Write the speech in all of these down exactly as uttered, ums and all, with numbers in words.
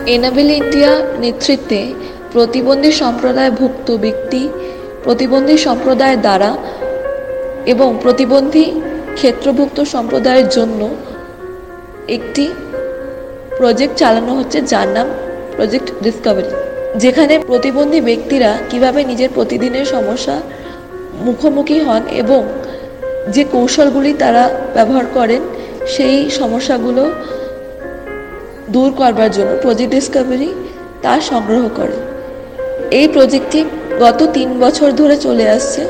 Enable India নেতৃত্বে প্রতিবন্ধী সম্প্রদায়ভুক্ত ব্যক্তি, প্রতিবন্ধী সম্প্রদায় দ্বারা এবং প্রতিবন্ধী ক্ষেত্রভুক্ত সম্প্রদায়ের জন্য একটি প্রজেক্ট চালানো হচ্ছে, যার নাম প্রজেক্ট ডিসকভারি, যেখানে প্রতিবন্ধী ব্যক্তিরা কিভাবে নিজের প্রতিদিনের সমস্যা মুখোমুখি হন এবং যে কৌশলগুলি তারা ব্যবহার করেন সেই সমস্যাগুলো দূর করবার জন্য প্রজেক্ট ডিসকভারি তা সংগ্রহ করে। এই প্রজেক্টটি গত তিন বছর ধরে চলে আসছে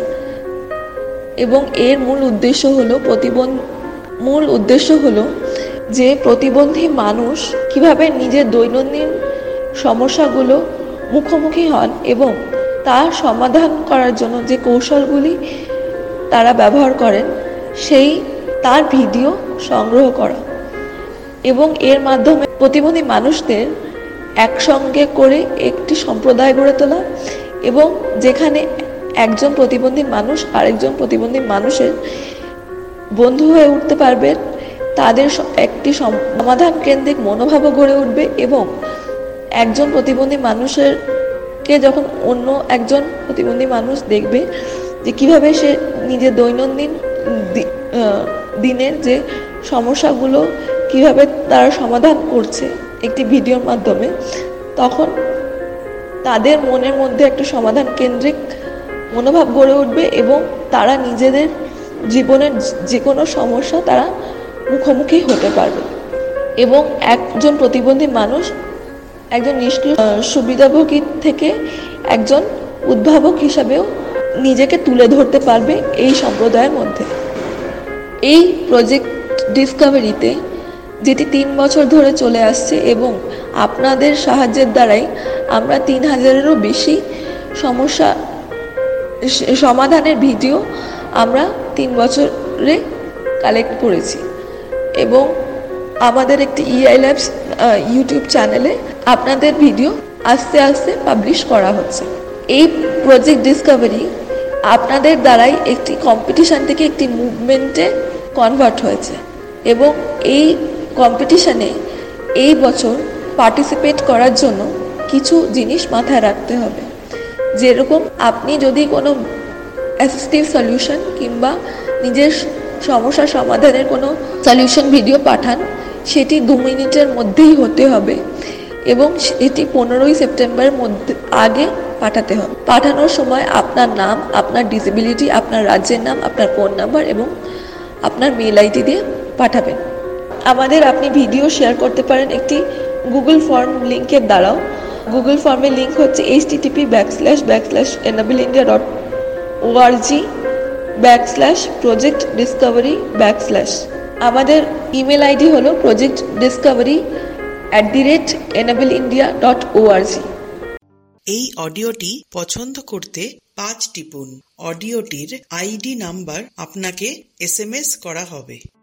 এবং এর মূল উদ্দেশ্য হলো প্রতিবন্ধ মূল উদ্দেশ্য হলো যে প্রতিবন্ধী মানুষ কিভাবে নিজের দৈনন্দিন সমস্যাগুলো মুখোমুখি হন এবং তার সমাধান করার জন্য যে কৌশলগুলি তারা ব্যবহার করেন সেই তার ভিডিও সংগ্রহ করা এবং এর মাধ্যমে প্রতিবন্ধী মানুষদের একসঙ্গে করে একটি সম্প্রদায় গড়ে তোলা এবং যেখানে একজন প্রতিবন্ধী মানুষ আরেকজন প্রতিবন্ধী মানুষের বন্ধু হয়ে উঠতে পারবে, তাদের একটি সমাধান কেন্দ্রিক মনোভাবও গড়ে উঠবে এবং একজন প্রতিবন্ধী মানুষেরকে যখন অন্য একজন প্রতিবন্ধী মানুষ দেখবে যে কিভাবে সে নিজের দৈনন্দিন দিনের যে সমস্যাগুলো কিভাবে তারা সমাধান করছে একটি ভিডিওর মাধ্যমে, তখন তাদের মনের মধ্যে একটা সমাধান কেন্দ্রিক মনোভাব গড়ে উঠবে এবং তারা নিজেদের জীবনের যে কোনো সমস্যা তারা মুখোমুখি হতে পারবে এবং একজন প্রতিবন্ধী মানুষ একজন নিষ্ক্রিয় সুবিধাভোগী থেকে একজন উদ্ভাবক হিসাবেও নিজেকে তুলে ধরতে পারবে এই সম্প্রদায়ের মধ্যে। এই প্রজেক্ট ডিসকভারিতে, যেটি তিন বছর ধরে চলে আসছে এবং আপনাদের সাহায্যের দ্বারাই আমরা তিন হাজারেরও বেশি সমস্যা সমাধানের ভিডিও আমরা তিন বছরে কালেক্ট করেছি এবং আমাদের একটি ইআই ল্যাবস ইউটিউব চ্যানেলে আপনাদের ভিডিও আস্তে আস্তে পাবলিশ করা হচ্ছে। এই প্রজেক্ট ডিসকভারি আপনাদের দ্বারাই একটি কম্পিটিশান থেকে একটি মুভমেন্টে কনভার্ট হয়েছে এবং এই কম্পিটিশানে এই বছর পার্টিসিপেট করার জন্য কিছু জিনিস মাথায় রাখতে হবে। যেরকম আপনি যদি কোনো অ্যাসিস্টিভ সলিউশন কিংবা নিজের সমস্যা সমাধানের কোনো সলিউশন ভিডিও পাঠান, সেটি দু মিনিটের মধ্যেই হতে হবে এবং এটি পনেরোই সেপ্টেম্বরের মধ্যে আগে পাঠাতে হবে। পাঠানোর সময় আপনার নাম, আপনার ডিসেবিলিটি, আপনার রাজ্যের নাম, আপনার ফোন নাম্বার এবং আপনার মেল আইডি দিয়ে পাঠাবেন। আমাদের আপনি ভিডিও শেয়ার করতে পারেন একটি গুগল ফর্ম লিঙ্কের দ্বারাও। গুগল ফর্মের লিঙ্ক হচ্ছে H T T P back slash back slash enable India dot O R G back slash project discovery back slash. আমাদের ইমেল আইডি হলো project discovery at the rate enable India dot O R G. এই অডিওটি পছন্দ করতে পাঁচ টিপুন। অডিওটির ID number আপনাকে এস এম এস করা হবে।